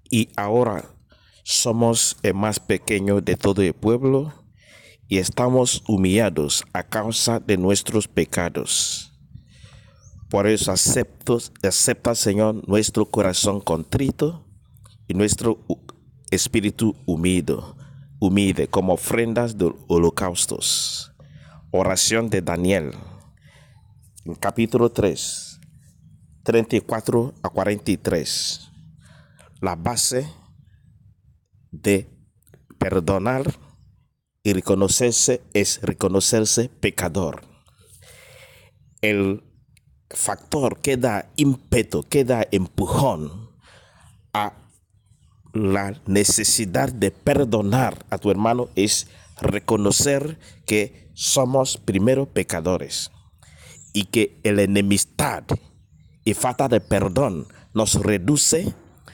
y ahora somos el más pequeño de todo el pueblo y estamos humillados a causa de nuestros pecados. Por eso acepta, Señor, nuestro corazón contrito y nuestro espíritu humilde como ofrendas de holocaustos. Oración de Daniel, en capítulo 3, 34 a 43. La base de perdonar y reconocerse es reconocerse pecador. El factor que da ímpetu, que da empujón a la necesidad de perdonar a tu hermano es reconocer que somos primero pecadores y que la enemistad y falta de perdón nos reduce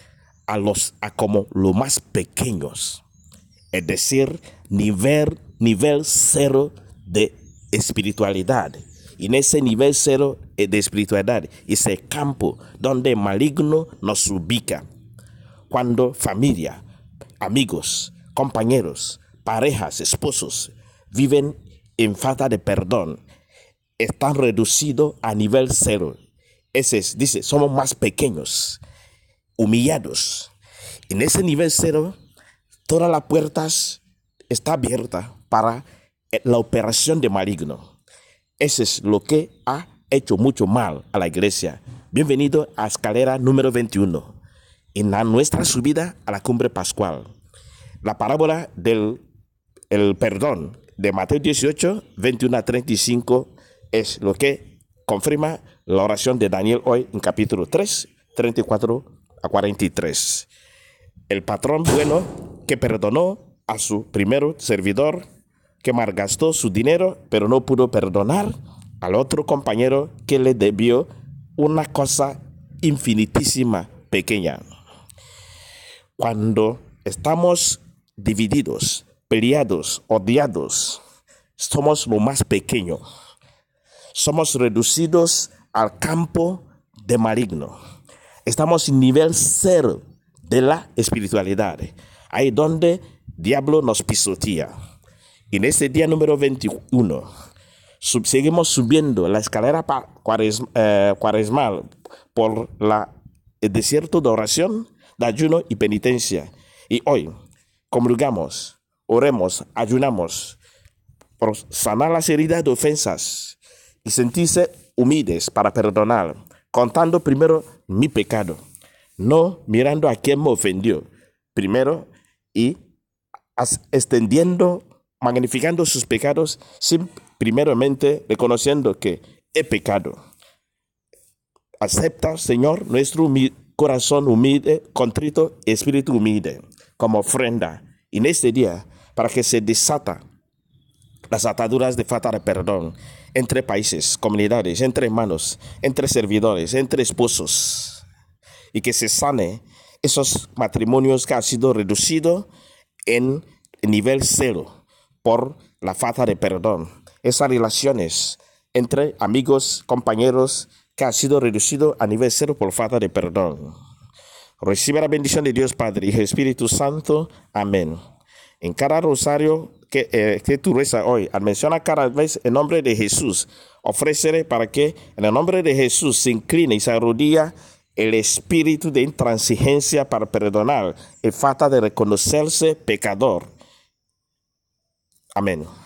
a como lo más pequeños, es decir, nivel cero de espiritualidad. Y en ese nivel cero de espiritualidad, ese campo donde el maligno nos ubica, cuando familia, amigos, compañeros, parejas, esposos viven en falta de perdón, están reducidos a nivel cero. Ese es, dice, somos más pequeños, humillados. En ese nivel cero, todas las puertas están abiertas para la operación de maligno. Eso es lo que ha hecho mucho mal a la iglesia. Bienvenido a escalera número 21, en nuestra subida a la cumbre pascual. La parábola del perdón de Mateo 18, 21 a 35 es lo que confirma la oración de Daniel hoy en capítulo 3, 34 a 43. El patrón bueno que perdonó a su primero servidor, que malgastó su dinero, pero no pudo perdonar al otro compañero que le debió una cosa infinitísima, pequeña. Cuando estamos divididos, peleados, odiados, somos lo más pequeño. Somos reducidos al campo de maligno. Estamos en nivel cero de la espiritualidad. Ahí donde el diablo nos pisotea. En este día número 21, seguimos subiendo la escalera cuaresmal por el desierto de oración, de ayuno y penitencia. Y hoy comulgamos, oremos, ayunamos por sanar las heridas de ofensas y sentirse humildes para perdonar, contando primero mi pecado, no mirando a quien me ofendió primero y extendiendo, magnificando sus pecados, sin primeramente reconociendo que he pecado. Acepta, Señor, nuestro corazón humilde, contrito, espíritu humilde, como ofrenda en este día, para que se desata las ataduras de falta de perdón entre países, comunidades, entre hermanos, entre servidores, entre esposos, y que se sane esos matrimonios que han sido reducidos en nivel cero por la falta de perdón. Esas relaciones entre amigos, compañeros, que han sido reducidos a nivel cero por falta de perdón. Recibe la bendición de Dios Padre, Hijo y Espíritu Santo. Amén. En cada rosario que tú rezas hoy, al mencionar cada vez el nombre de Jesús, ofrécele para que en el nombre de Jesús se incline y se arrodilla el espíritu de intransigencia para perdonar, el falta de reconocerse pecador. Amén.